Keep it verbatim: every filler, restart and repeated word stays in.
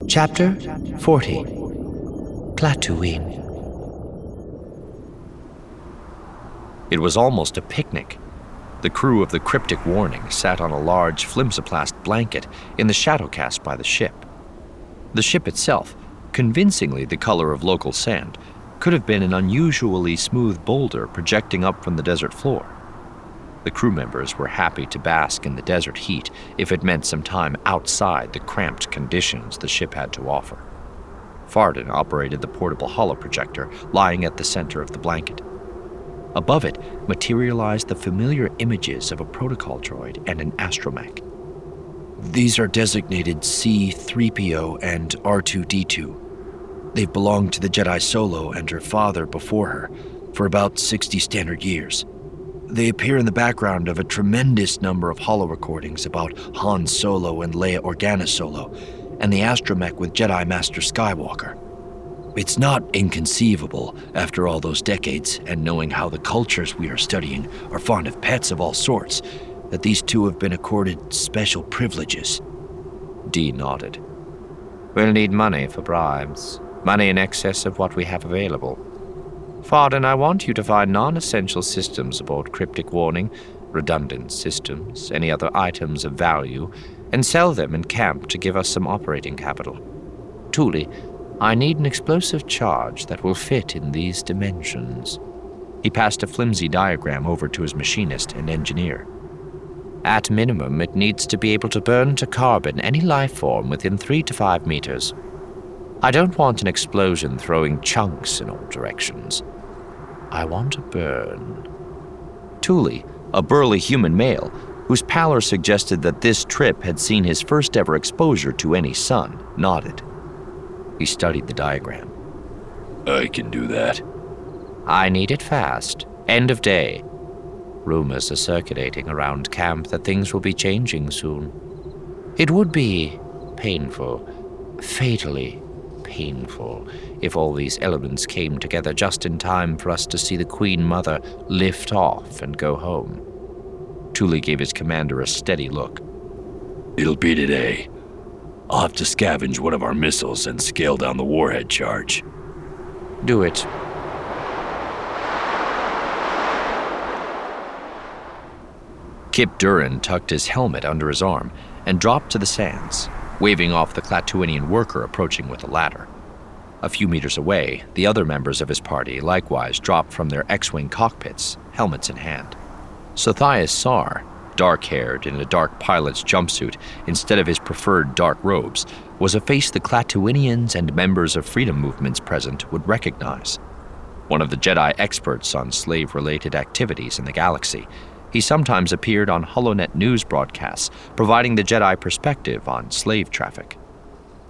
Chapter forty. Klatooine. It was almost a picnic. The crew of the Cryptic Warning sat on a large flimsoplast blanket in the shadow cast by the ship. The ship itself, convincingly the color of local sand, could have been an unusually smooth boulder projecting up from the desert floor. The crew members were happy to bask in the desert heat if it meant some time outside the cramped conditions the ship had to offer. Farden operated the portable holoprojector lying at the center of the blanket. Above it materialized the familiar images of a protocol droid and an astromech. These are designated C three P O and R two D two. They've belonged to the Jedi Solo and her father before her for about sixty standard years. They appear in the background of a tremendous number of holo-recordings about Han Solo and Leia Organa Solo, and the astromech with Jedi Master Skywalker. It's not inconceivable, after all those decades, and knowing how the cultures we are studying are fond of pets of all sorts, that these two have been accorded special privileges. Dee nodded. We'll need money for bribes, money in excess of what we have available. Farden, I want you to find non-essential systems aboard Cryptic Warning, redundant systems, any other items of value, and sell them in camp to give us some operating capital. Thule, I need an explosive charge that will fit in these dimensions. He passed a flimsy diagram over to his machinist and engineer. At minimum, it needs to be able to burn to carbon any life form within three to five meters. I don't want an explosion throwing chunks in all directions. I want a burn. Thule, a burly human male, whose pallor suggested that this trip had seen his first ever exposure to any sun, nodded. He studied the diagram. I can do that. I need it fast. End of day. Rumors are circulating around camp that things will be changing soon. It would be painful, fatally painful, if all these elements came together just in time for us to see the Queen Mother lift off and go home. Thule gave his commander a steady look. It'll be today. I'll have to scavenge one of our missiles and scale down the warhead charge. Do it. Kip Duran tucked his helmet under his arm and dropped to the sands, waving off the Klatooinian worker approaching with a ladder. A few meters away, the other members of his party likewise dropped from their X-Wing cockpits, helmets in hand. Sothias Sar, dark-haired in a dark pilot's jumpsuit instead of his preferred dark robes, was a face the Klatooinians and members of freedom movements present would recognize. One of the Jedi experts on slave-related activities in the galaxy, he sometimes appeared on HoloNet news broadcasts, providing the Jedi perspective on slave traffic.